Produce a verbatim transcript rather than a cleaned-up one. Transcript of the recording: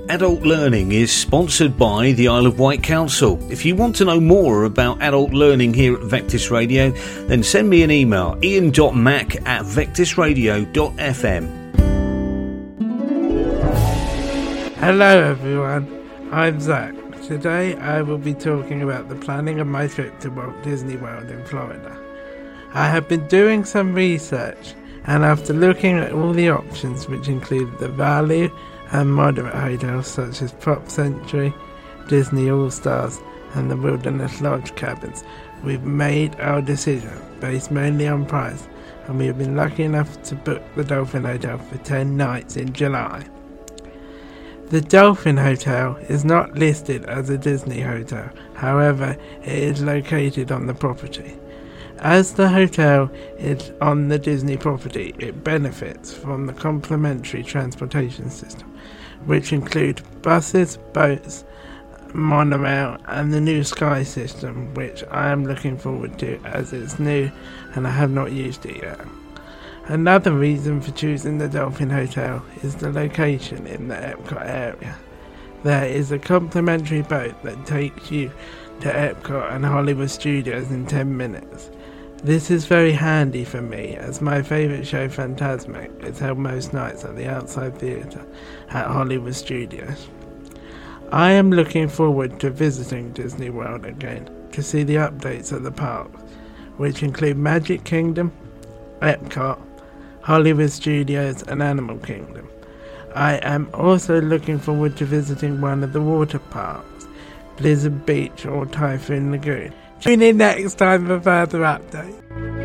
Adult Learning is sponsored by the Isle of Wight Council. If you want to know more about adult learning here at Vectis Radio, then send me an email, ian dot mac at vectis radio dot f m. Hello everyone, I'm Zach. Today I will be talking about the planning of my trip to Walt Disney World in Florida. I have been doing some research, and after looking at all the options, which include the value and moderate hotels such as Prop Century, Disney All-Stars and the Wilderness Lodge cabins, we've made our decision based mainly on price, and we have been lucky enough to book the Dolphin Hotel for ten nights in July. The Dolphin Hotel is not listed as a Disney hotel, however it is located on the property. As the hotel is on the Disney property, it benefits from the complimentary transportation system, which include buses, boats, monorail and the new Sky system, which I am looking forward to as it's new and I have not used it yet. Another reason for choosing the Dolphin Hotel is the location in the Epcot area. There is a complimentary boat that takes you to Epcot and Hollywood Studios in ten minutes. This is very handy for me, as my favourite show, Fantasmic, is held most nights at the Outside Theatre at Hollywood Studios. I am looking forward to visiting Disney World again to see the updates at the parks, which include Magic Kingdom, Epcot, Hollywood Studios and Animal Kingdom. I am also looking forward to visiting one of the water parks, Blizzard Beach or Typhoon Lagoon. Tune in next time for further updates.